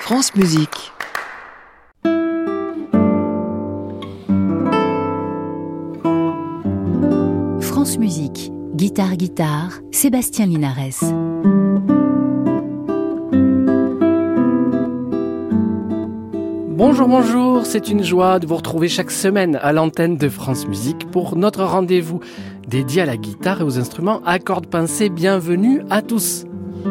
France Musique. France Musique, guitare, Sébastien Linares. Bonjour, c'est une joie de vous retrouver chaque semaine à l'antenne de France Musique pour notre rendez-vous dédié à la guitare et aux instruments à cordes pincées. Bienvenue à tous.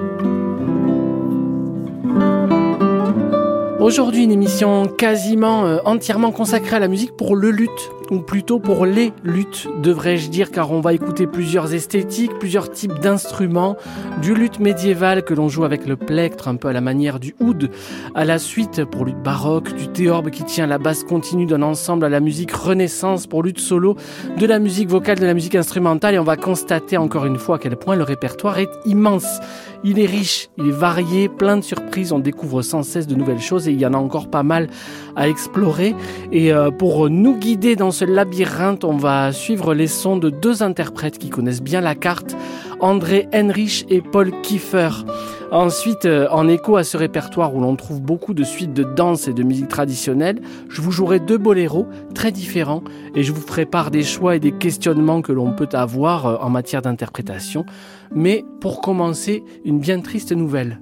Aujourd'hui, une émission quasiment entièrement consacrée à la musique pour le luth, ou plutôt pour les luths, devrais-je dire, car on va écouter plusieurs esthétiques, plusieurs types d'instruments, du luth médiéval que l'on joue avec le plectre, un peu à la manière du oud, à la suite pour luth baroque, du théorbe qui tient la basse continue d'un ensemble à la musique renaissance pour luth solo, de la musique vocale, de la musique instrumentale, et on va constater encore une fois à quel point le répertoire est immense. Il est riche, il est varié, plein de surprises, on découvre sans cesse de nouvelles choses et il y en a encore pas mal à explorer. Et pour nous guider dans ce labyrinthe, on va suivre les sons de deux interprètes qui connaissent bien la carte, André Henrich et Paul Kiefer. Ensuite, en écho à ce répertoire où l'on trouve beaucoup de suites de danse et de musique traditionnelle, je vous jouerai deux boléros très différents et je vous ferai part des choix et des questionnements que l'on peut avoir en matière d'interprétation. Mais pour commencer, une bien triste nouvelle.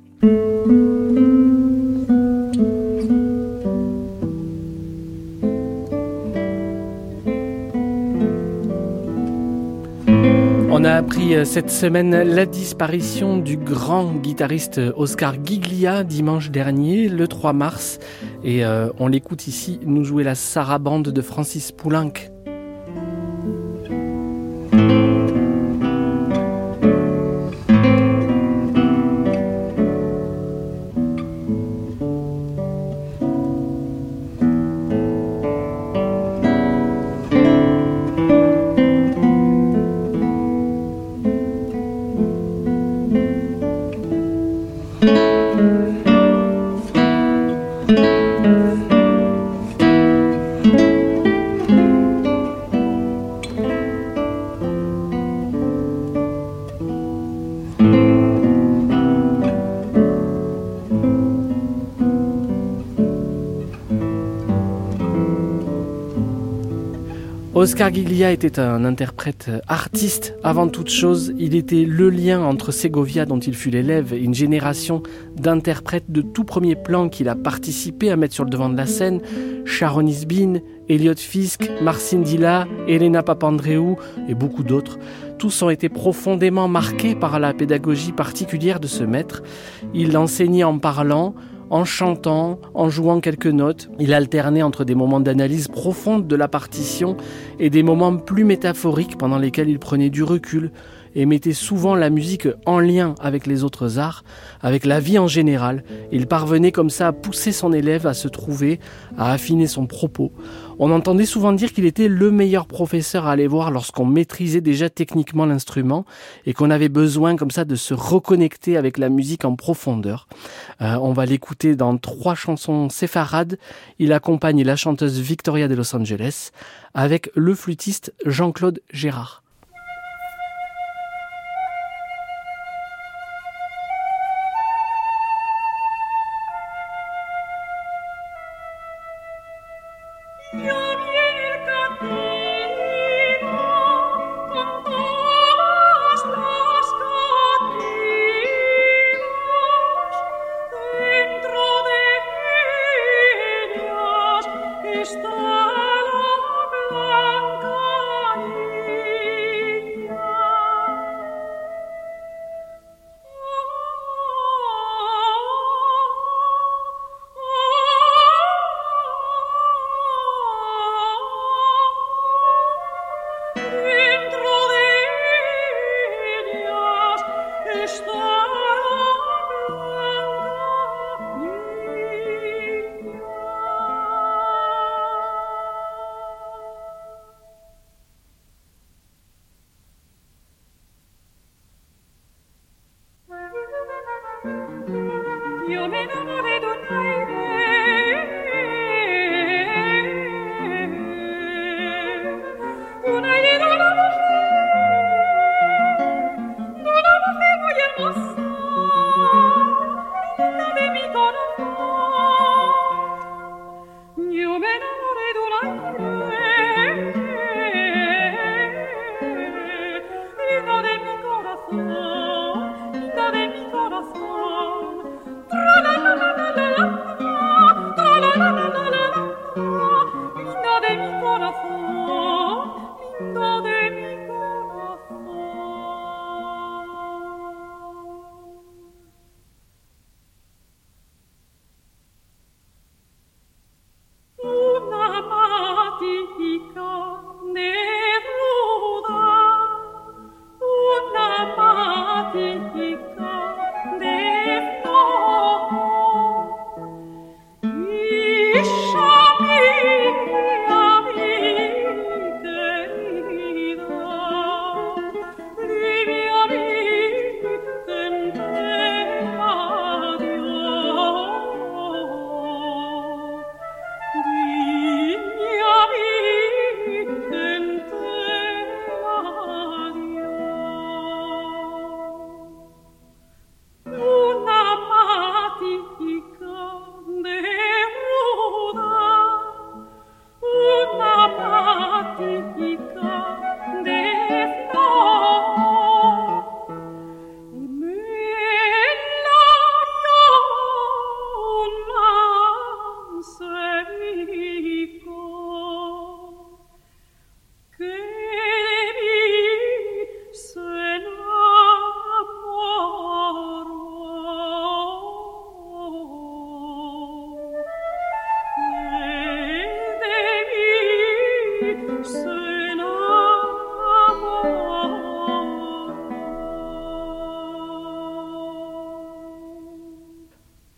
On a appris cette semaine la disparition du grand guitariste Oscar Ghiglia dimanche dernier, le 3 mars. Et on l'écoute ici nous jouer la sarabande de Francis Poulenc. Oscar Ghiglia était un interprète artiste avant toute chose. Il était le lien entre Segovia, dont il fut l'élève, et une génération d'interprètes de tout premier plan qu'il a participé à mettre sur le devant de la scène. Sharon Isbeen, Elliot Fisk, Marcin Dilla, Elena Papandreou et beaucoup d'autres. Tous ont été profondément marqués par la pédagogie particulière de ce maître. Il enseignait en parlant, en chantant, en jouant quelques notes. Il alternait entre des moments d'analyse profonde de la partition et des moments plus métaphoriques pendant lesquels il prenait du recul et mettait souvent la musique en lien avec les autres arts, avec la vie en général. Il parvenait comme ça à pousser son élève à se trouver, à affiner son propos. On entendait souvent dire qu'il était le meilleur professeur à aller voir lorsqu'on maîtrisait déjà techniquement l'instrument et qu'on avait besoin comme ça de se reconnecter avec la musique en profondeur. On va l'écouter dans 3 chansons séfarades. Il accompagne la chanteuse Victoria de Los Angeles avec le flûtiste Jean-Claude Gérard. Io me ne d'un aire Moyennement ça, il avait mis en enfant.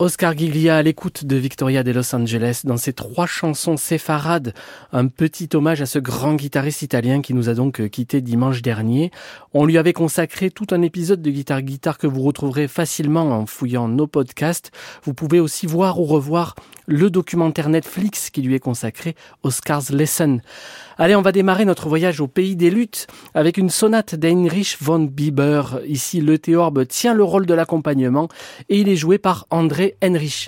Oscar Ghiglia à l'écoute de Victoria de Los Angeles dans ses 3 chansons séfarades, un petit hommage à ce grand guitariste italien qui nous a donc quitté dimanche dernier. On lui avait consacré tout un épisode de Guitare que vous retrouverez facilement en fouillant nos podcasts. Vous pouvez aussi voir ou revoir le documentaire Netflix qui lui est consacré, Oscar's Lesson. Allez, on va démarrer notre voyage au pays des luttes avec une sonate d'Heinrich von Bieber. Ici, le théorbe tient le rôle de l'accompagnement et il est joué par André Henrich.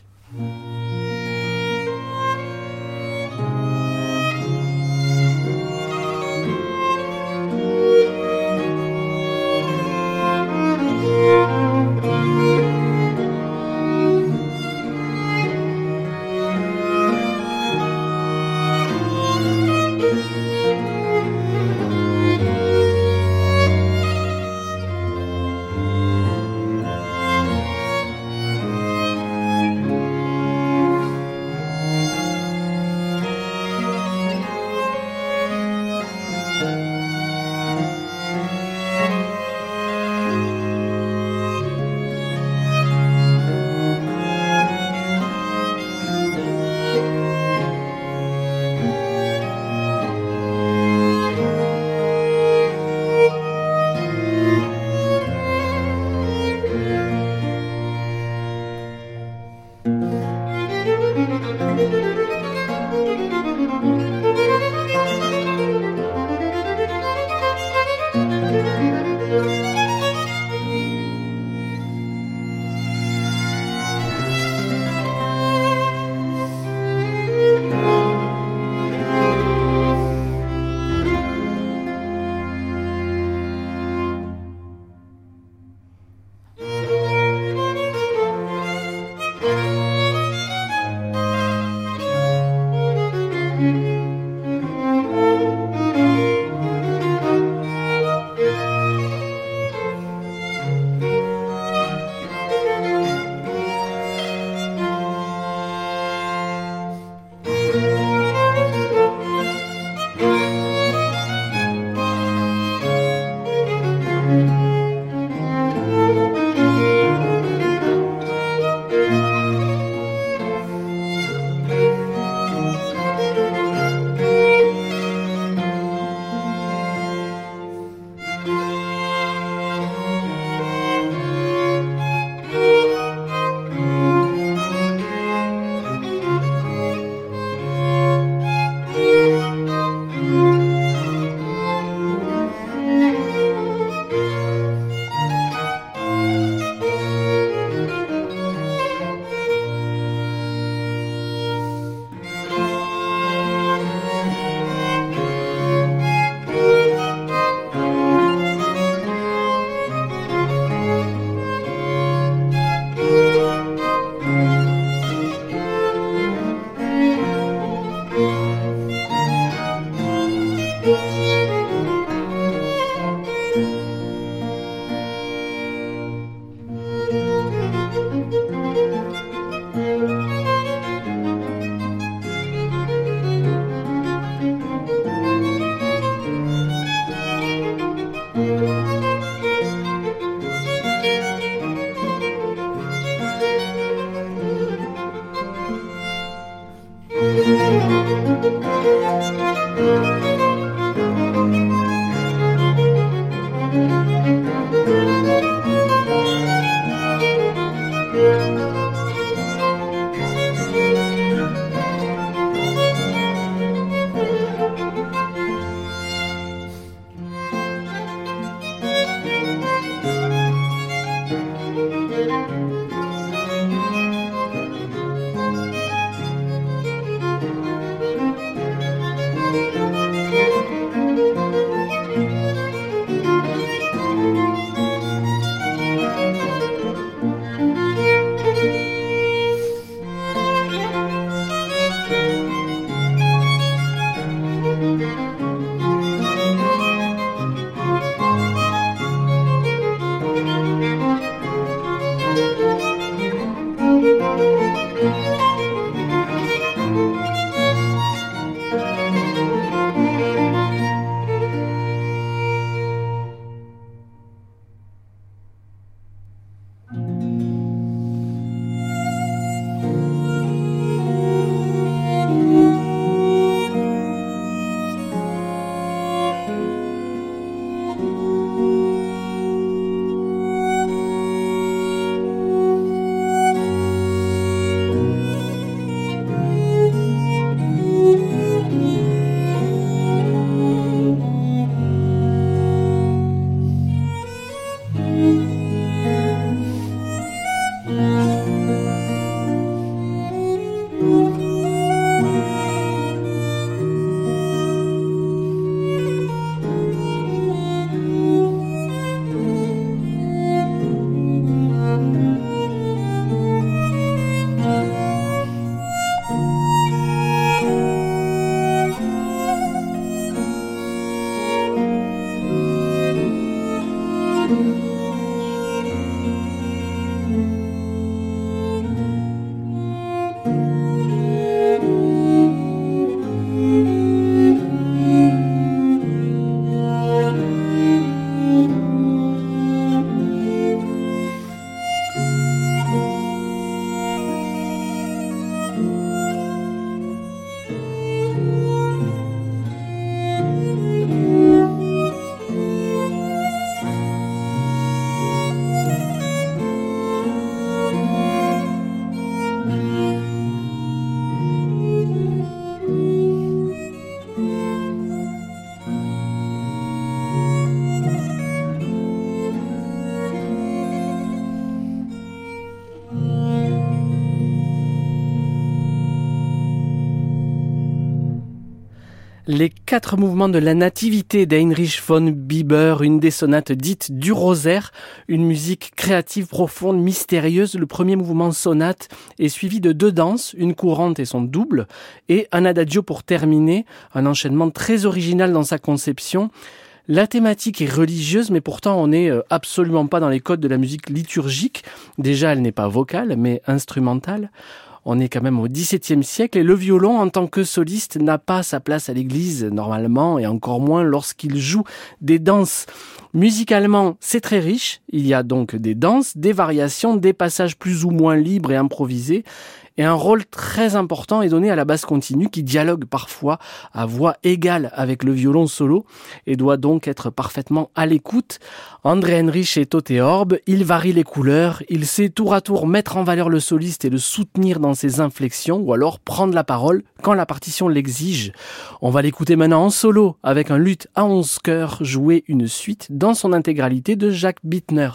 Les 4 mouvements de la Nativité d'Heinrich von Bieber, une des sonates dites du rosaire, une musique créative, profonde, mystérieuse. Le premier mouvement sonate est suivi de 2 danses, une courante et son double, et un adagio pour terminer, un enchaînement très original dans sa conception. La thématique est religieuse, mais pourtant on n'est absolument pas dans les codes de la musique liturgique. Déjà, elle n'est pas vocale, mais instrumentale. On est quand même au XVIIe siècle et le violon, en tant que soliste, n'a pas sa place à l'église, normalement, et encore moins lorsqu'il joue des danses. Musicalement, c'est très riche. Il y a donc des danses, des variations, des passages plus ou moins libres et improvisés. Et un rôle très important est donné à la basse continue qui dialogue parfois à voix égale avec le violon solo et doit donc être parfaitement à l'écoute. André Heinrich est au théorbe, il varie les couleurs, il sait tour à tour mettre en valeur le soliste et le soutenir dans ses inflexions ou alors prendre la parole quand la partition l'exige. On va l'écouter maintenant en solo avec un luth à 11 chœurs jouer une suite dans son intégralité de Jacques Bittner.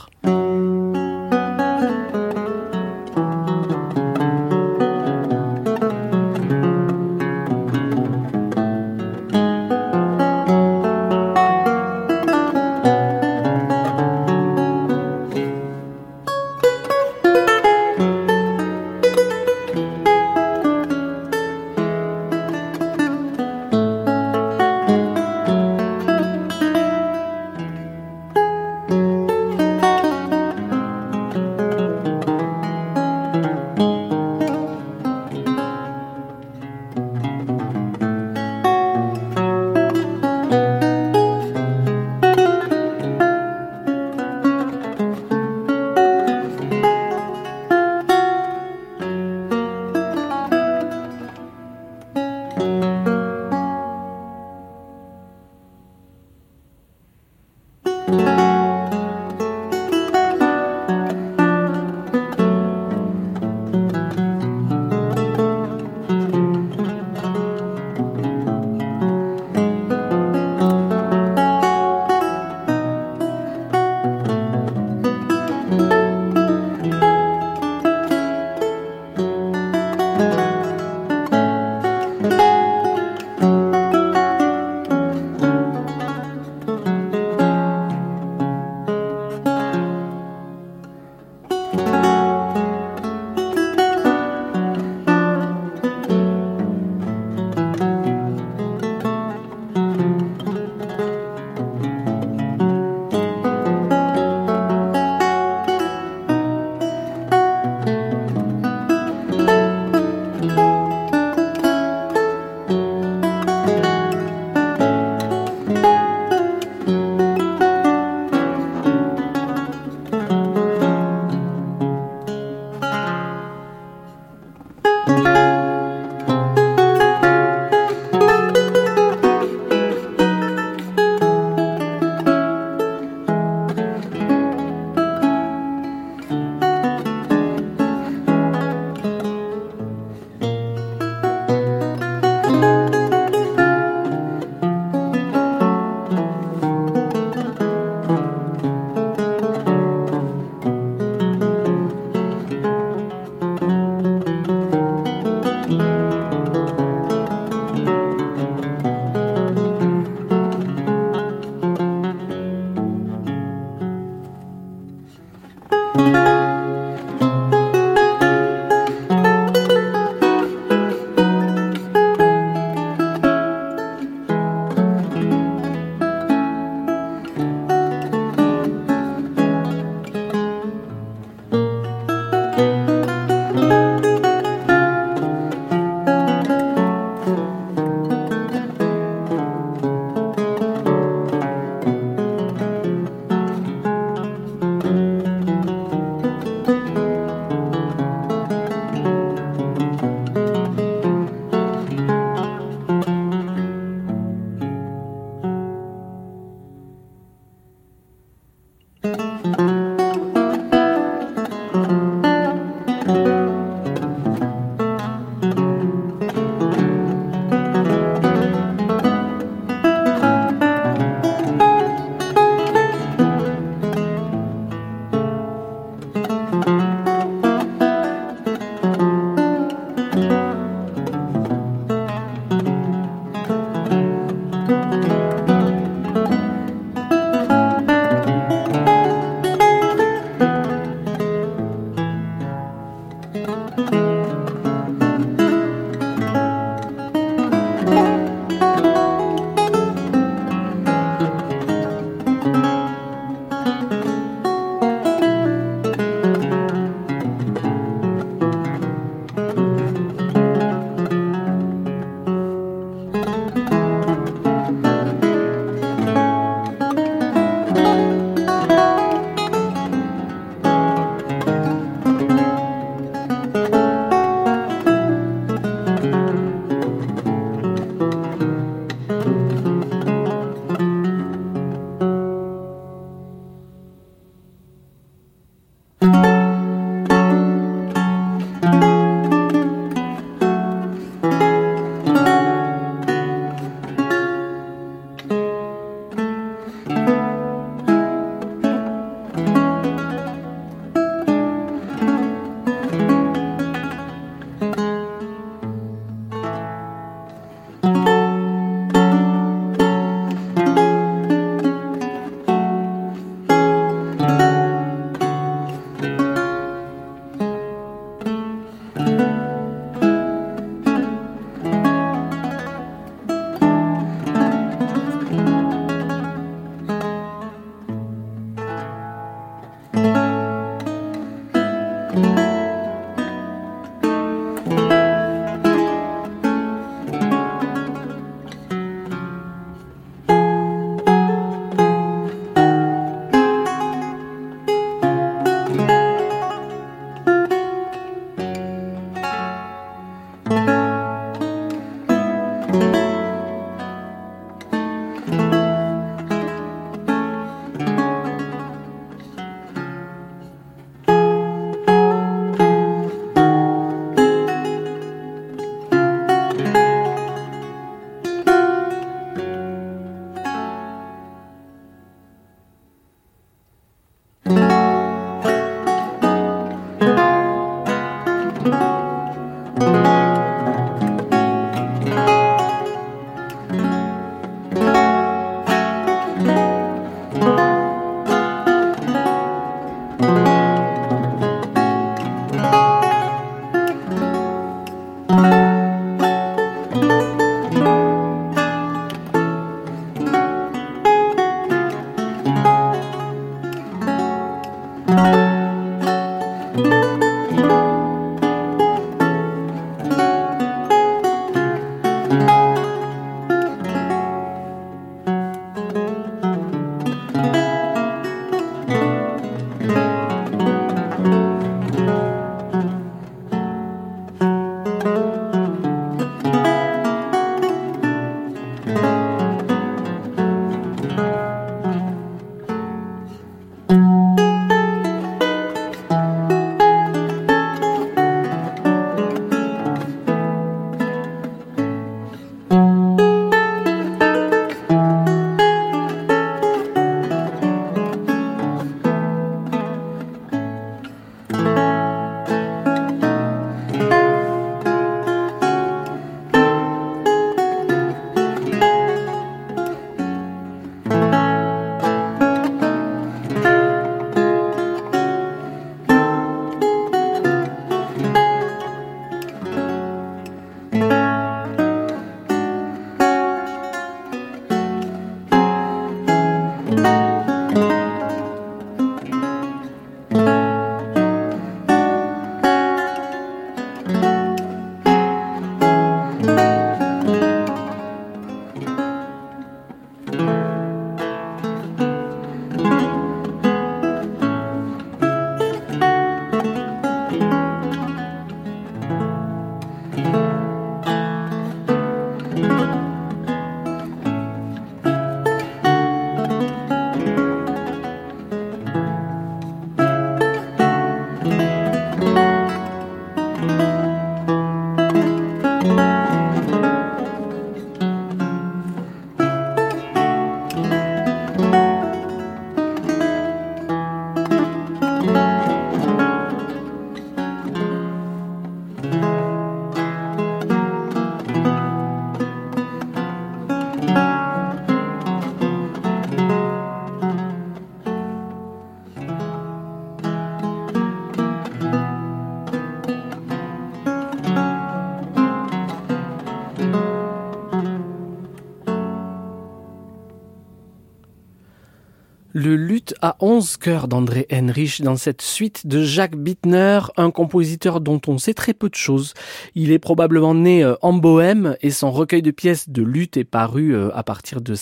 Le luth à 11 chœurs d'André Henrich dans cette suite de Jacques Bittner, un compositeur dont on sait très peu de choses. Il est probablement né en Bohème et son recueil de pièces de luth est paru à partir de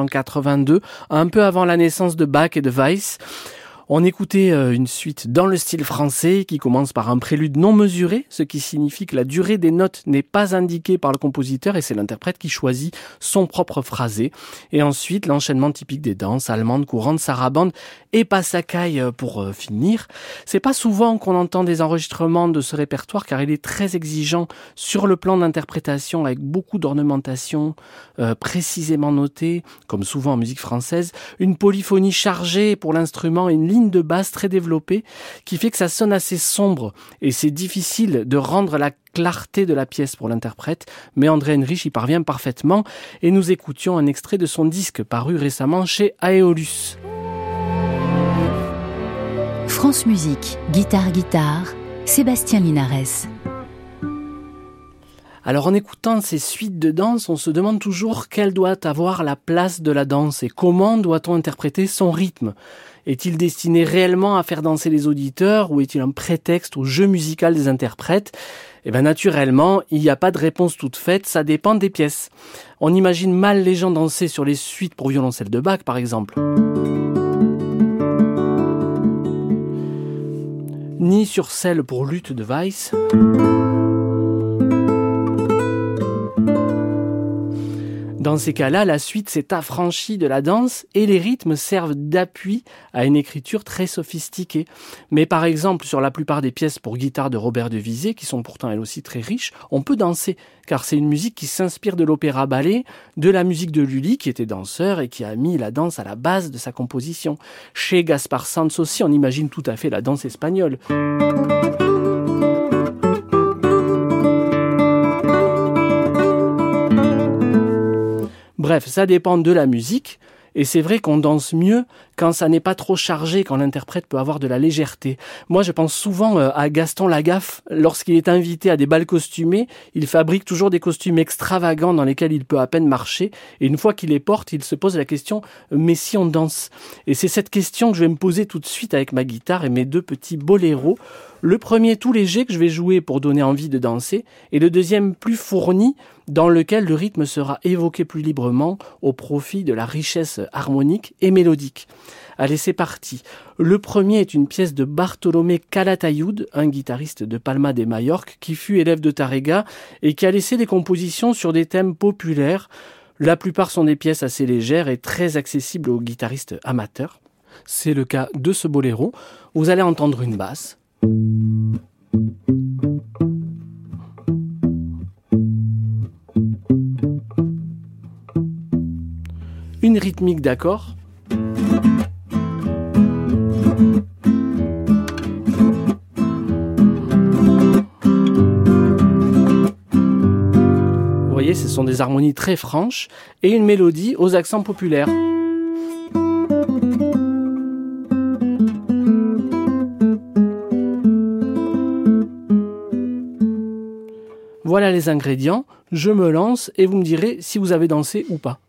1682, un peu avant la naissance de Bach et de Weiss. On écoutait une suite dans le style français qui commence par un prélude non mesuré, ce qui signifie que la durée des notes n'est pas indiquée par le compositeur et c'est l'interprète qui choisit son propre phrasé. Et ensuite, l'enchaînement typique des danses allemandes, courantes, sarabandes et passacaille pour finir. C'est pas souvent qu'on entend des enregistrements de ce répertoire car il est très exigeant sur le plan d'interprétation avec beaucoup d'ornementation précisément notée, comme souvent en musique française, une polyphonie chargée pour l'instrument et une ligne de basse très développée qui fait que ça sonne assez sombre et c'est difficile de rendre la clarté de la pièce pour l'interprète, mais André Henrich y parvient parfaitement et nous écoutions un extrait de son disque paru récemment chez Aeolus. France Musique, guitare, Sébastien Linares. Alors en écoutant ces suites de danse, on se demande toujours quelle doit avoir la place de la danse et comment doit-on interpréter son rythme. Est-il destiné réellement à faire danser les auditeurs ou est-il un prétexte au jeu musical des interprètes ? Eh bien naturellement, il n'y a pas de réponse toute faite, ça dépend des pièces. On imagine mal les gens danser sur les suites pour violoncelle de Bach par exemple. Ni sur celle pour luth de Weiss. Dans ces cas-là, la suite s'est affranchie de la danse et les rythmes servent d'appui à une écriture très sophistiquée. Mais par exemple, sur la plupart des pièces pour guitare de Robert de Visé, qui sont pourtant elles aussi très riches, on peut danser, car c'est une musique qui s'inspire de l'opéra-ballet, de la musique de Lully, qui était danseur et qui a mis la danse à la base de sa composition. Chez Gaspar Sanz aussi, on imagine tout à fait la danse espagnole. Bref, ça dépend de la musique. Et c'est vrai qu'on danse mieux quand ça n'est pas trop chargé, quand l'interprète peut avoir de la légèreté. Moi, je pense souvent à Gaston Lagaffe. Lorsqu'il est invité à des bals costumés, il fabrique toujours des costumes extravagants dans lesquels il peut à peine marcher. Et une fois qu'il les porte, il se pose la question « mais si on danse ?» Et c'est cette question que je vais me poser tout de suite avec ma guitare et mes 2 petits boléros. Le premier tout léger que je vais jouer pour donner envie de danser, et le deuxième plus fourni, dans lequel le rythme sera évoqué plus librement au profit de la richesse harmonique et mélodique. Allez, c'est parti. Le premier est une pièce de Bartolomé Calatayud, un guitariste de Palma de Majorque qui fut élève de Tárrega et qui a laissé des compositions sur des thèmes populaires. La plupart sont des pièces assez légères et très accessibles aux guitaristes amateurs. C'est le cas de ce boléro. Vous allez entendre une basse. Une rythmique d'accord. Vous voyez, ce sont des harmonies très franches et une mélodie aux accents populaires. Voilà les ingrédients, je me lance et vous me direz si vous avez dansé ou pas.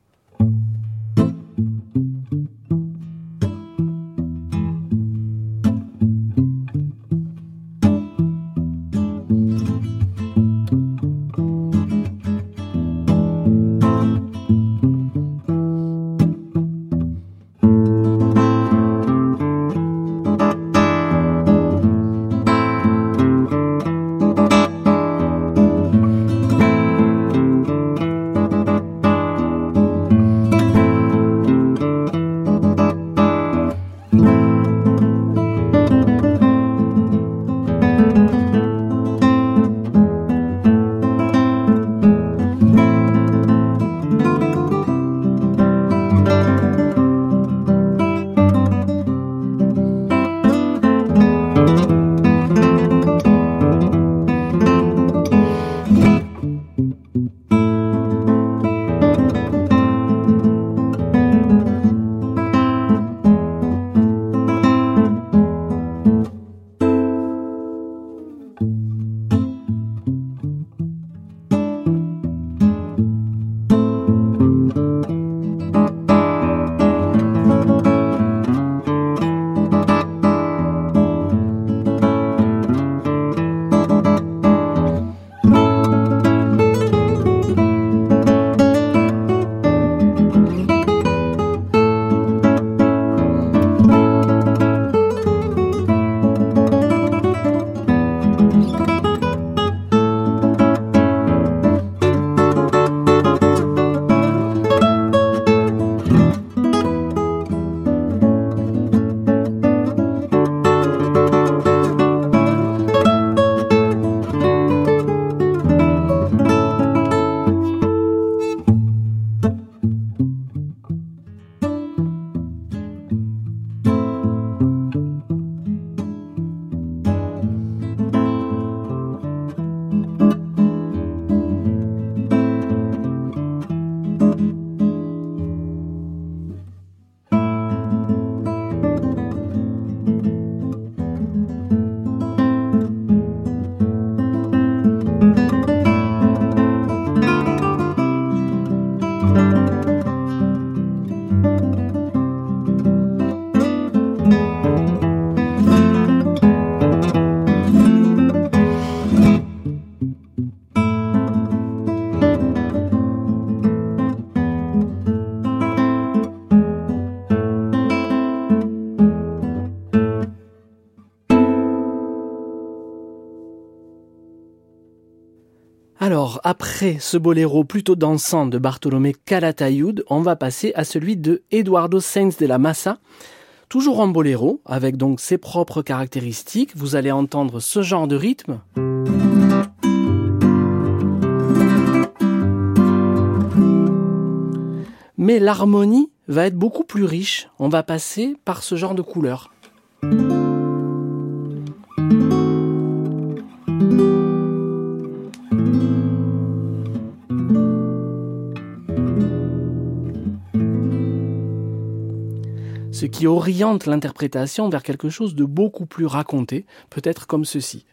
Alors, après ce boléro plutôt dansant de Bartolomé Calatayud, on va passer à celui de Eduardo Sainz de la Massa, toujours en boléro, avec donc ses propres caractéristiques. Vous allez entendre ce genre de rythme. Mais l'harmonie va être beaucoup plus riche. On va passer par ce genre de couleurs. ce qui oriente l'interprétation vers quelque chose de beaucoup plus raconté, peut-être comme ceci.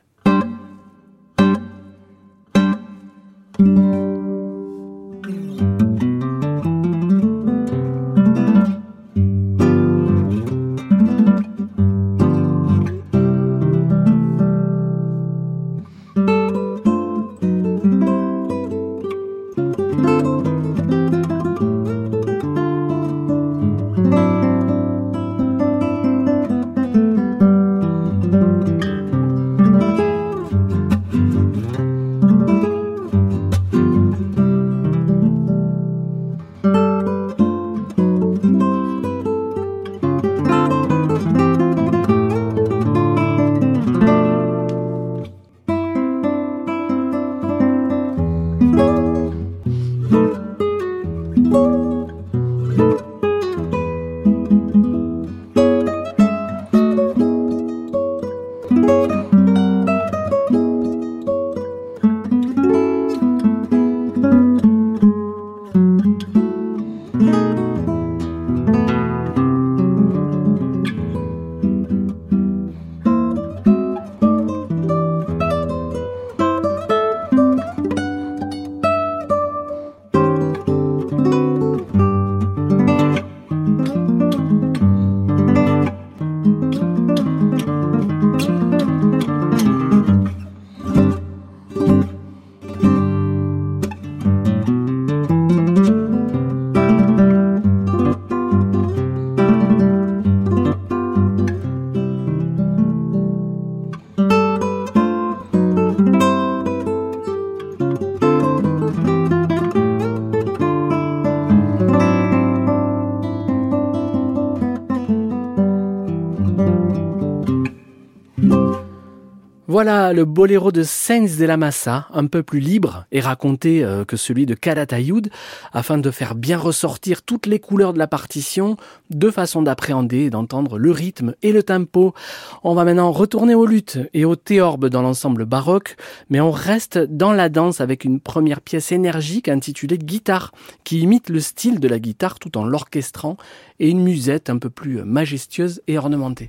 Voilà le boléro de Sáenz de la Masa, un peu plus libre et raconté que celui de Calatayud, afin de faire bien ressortir toutes les couleurs de la partition, deux façons d'appréhender et d'entendre le rythme et le tempo. On va maintenant retourner aux luths et aux théorbes dans l'ensemble baroque, mais on reste dans la danse avec une première pièce énergique intitulée Guitare, qui imite le style de la guitare tout en l'orchestrant, et une musette un peu plus majestueuse et ornementée.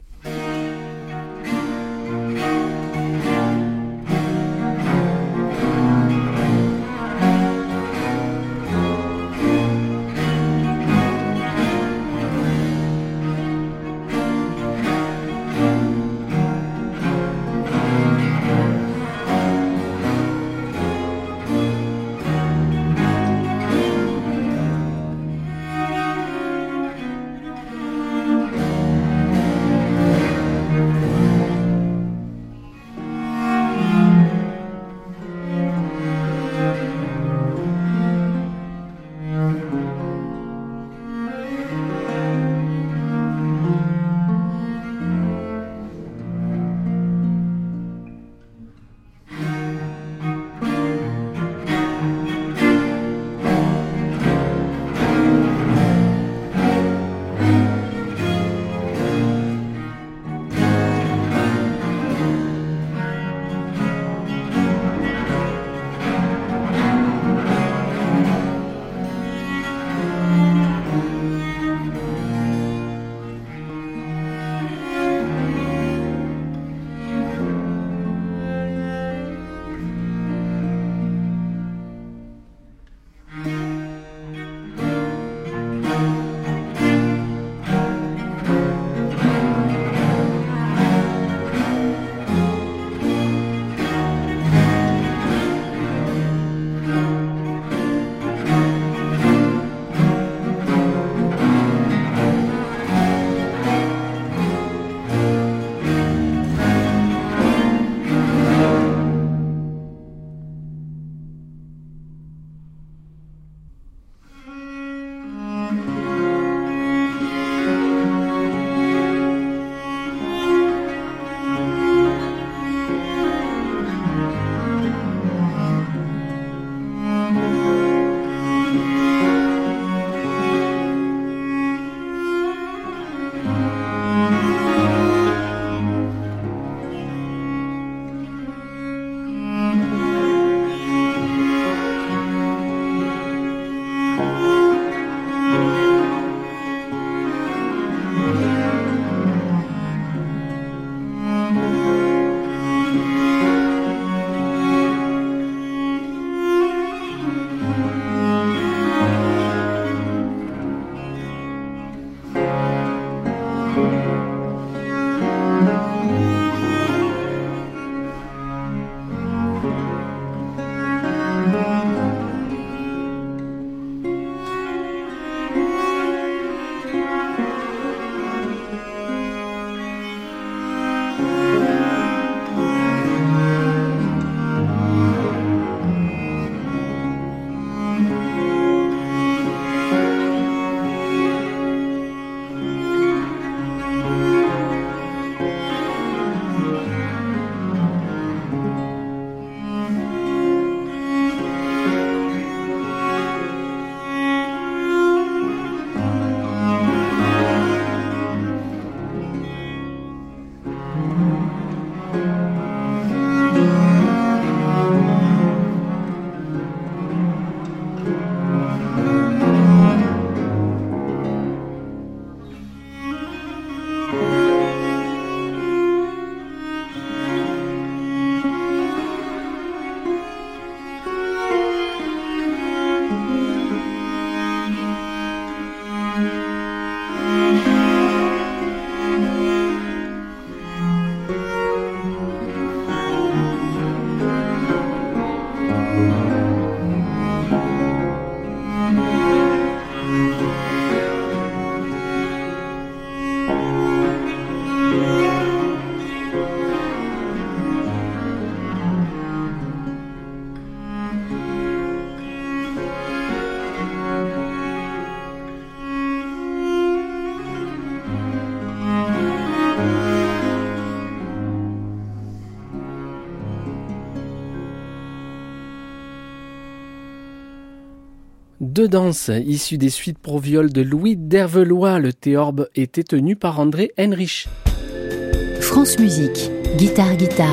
Deux danses issues des suites pour viol de Louis d'Hervelois. Le théorbe était tenu par André Henrich. France Musique, guitare.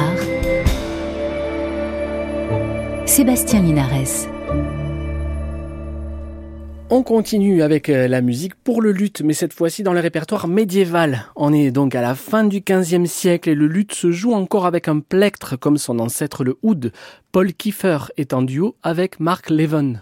Sébastien Linares. On continue avec la musique pour le luth, mais cette fois-ci dans le répertoire médiéval. On est donc à la fin du XVe siècle et le luth se joue encore avec un plectre comme son ancêtre le oud. Paul Kiefer est en duo avec Mark Levin.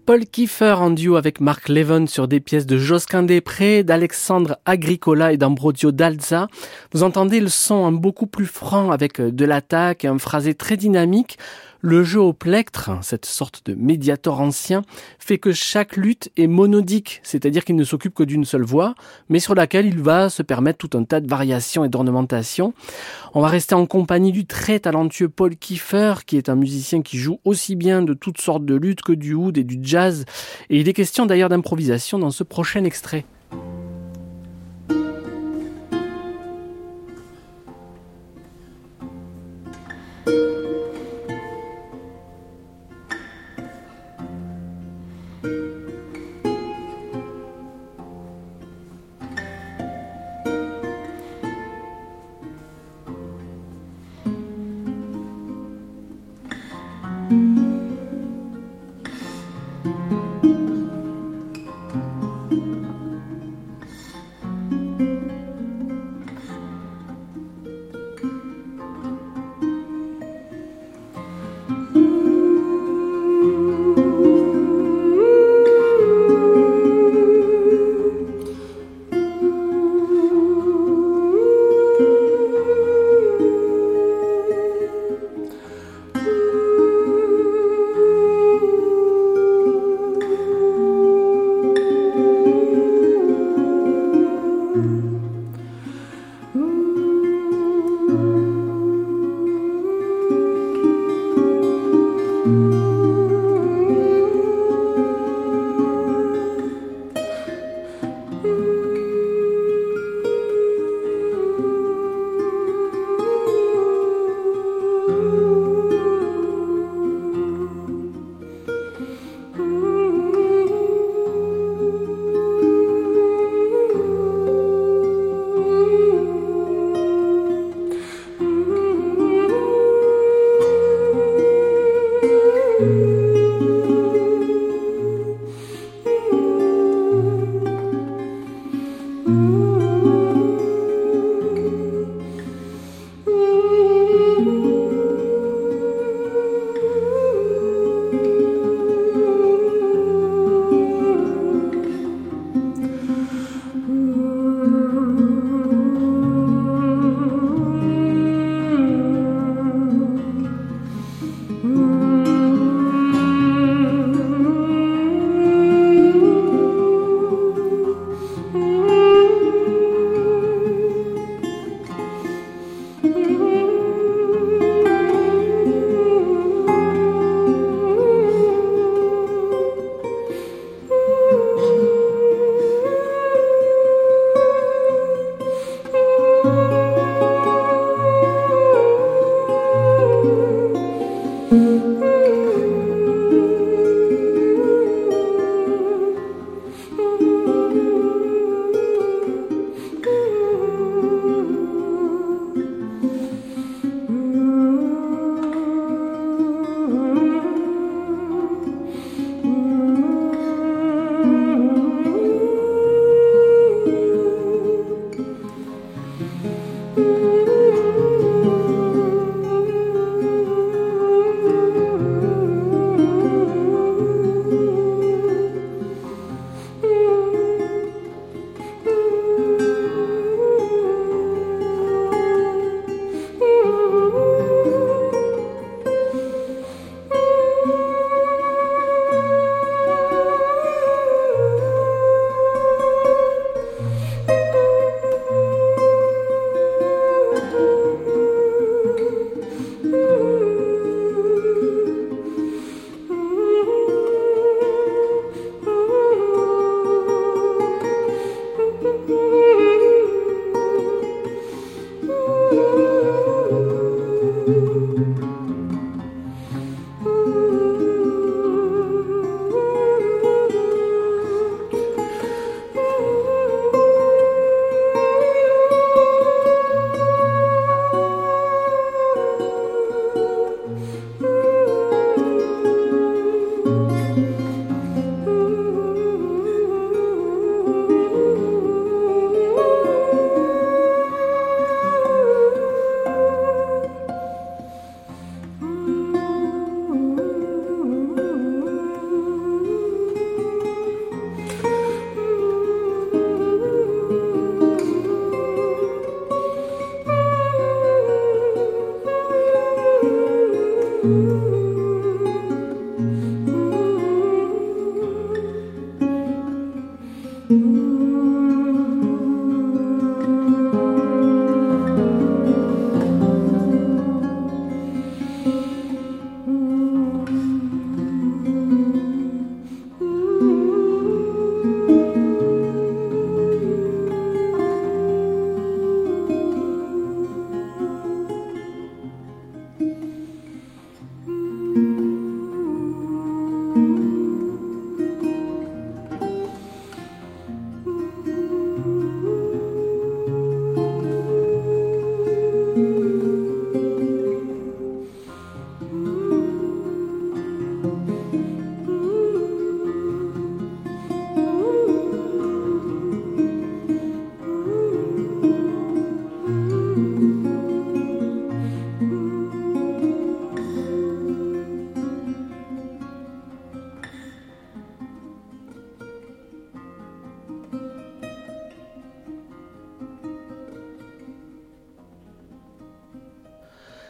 Paul Kiefer en duo avec Mark Levin sur des pièces de Josquin des Prés, d'Alexandre Agricola et d'Ambrogio Dalza. Vous entendez le son beaucoup plus franc avec de l'attaque et un phrasé très dynamique. Le jeu au plectre, cette sorte de médiator ancien, fait que chaque luth est monodique, c'est-à-dire qu'il ne s'occupe que d'une seule voix, mais sur laquelle il va se permettre tout un tas de variations et d'ornementations. On va rester en compagnie du très talentueux Paul Kiefer, qui est un musicien qui joue aussi bien de toutes sortes de luth que du oud et du jazz. Et il est question d'ailleurs d'improvisation dans ce prochain extrait.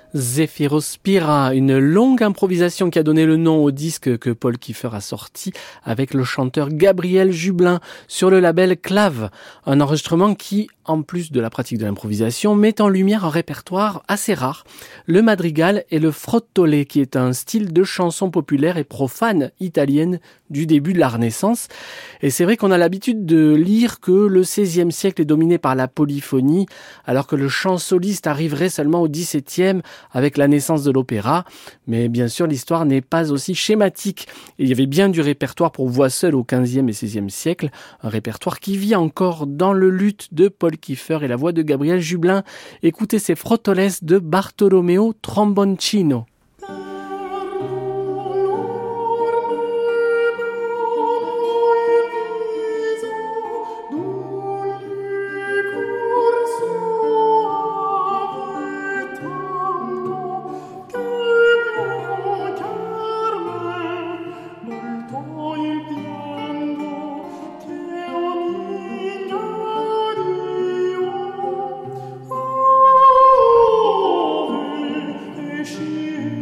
Zephyrospira, une longue improvisation qui a donné le nom au disque que Paul Kiefer a sorti avec le chanteur Gabriel Jublin sur le label Clave. Un enregistrement qui, en plus de la pratique de l'improvisation, met en lumière un répertoire assez rare, le madrigal et le frottole, qui est un style de chanson populaire et profane italienne du début de la Renaissance. Et c'est vrai qu'on a l'habitude de lire que le XVIe siècle est dominé par la polyphonie, alors que le chant soliste arriverait seulement au XVIIe avec la naissance de l'opéra. Mais bien sûr, l'histoire n'est pas aussi schématique. Il y avait bien du répertoire pour voix seule au XVe et XVIe siècle, un répertoire qui vit encore dans le luth de Paul Kiefer et la voix de Gabriel Jublin. Écoutez ces frottoles de Bartolomeo Tromboncino. She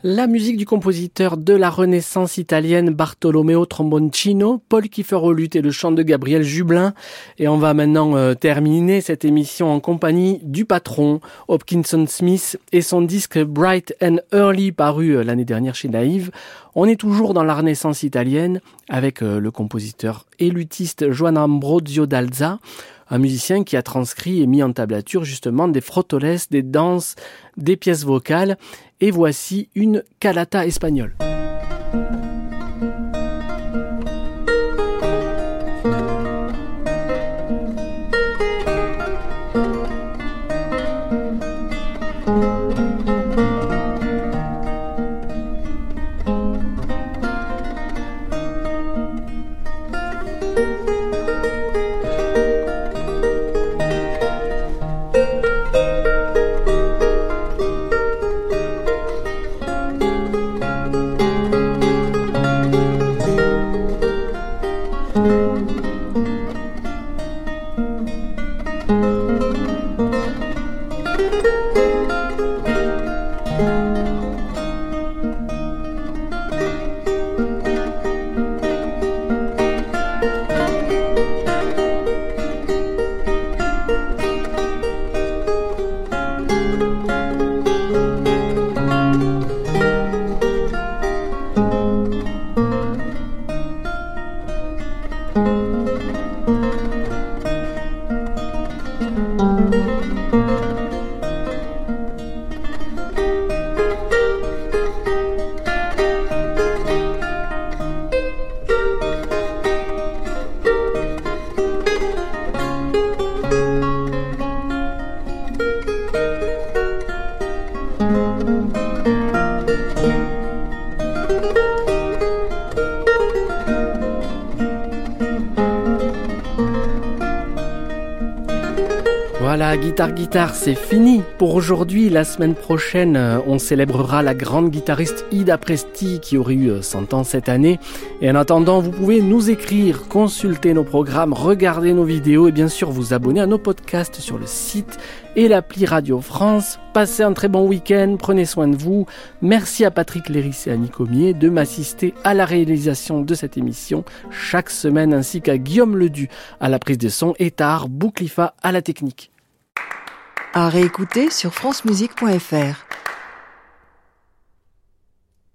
La musique du compositeur de la Renaissance italienne Bartolomeo Tromboncino, Paul Kiefer au luth et le chant de Gabriel Jublin. Et on va maintenant terminer cette émission en compagnie du patron Hopkinson Smith et son disque Bright and Early paru l'année dernière chez Naïve. On est toujours dans la Renaissance italienne avec le compositeur et luthiste Juan Ambrosio d'Alza, un musicien qui a transcrit et mis en tablature justement des frotoles, des danses, des pièces vocales. Et voici une calata espagnole. Voilà, Guitare, c'est fini pour aujourd'hui. La semaine prochaine, on célébrera la grande guitariste Ida Presti qui aurait eu 100 ans cette année. Et en attendant, vous pouvez nous écrire, consulter nos programmes, regarder nos vidéos et bien sûr vous abonner à nos podcasts sur le site et l'appli Radio France. Passez un très bon week-end, prenez soin de vous. Merci à Patrick Léris et à Annie Comier de m'assister à la réalisation de cette émission chaque semaine, ainsi qu'à Guillaume Ledu à la prise de son et Tahar Bouklifa à la technique. À réécouter sur francemusique.fr.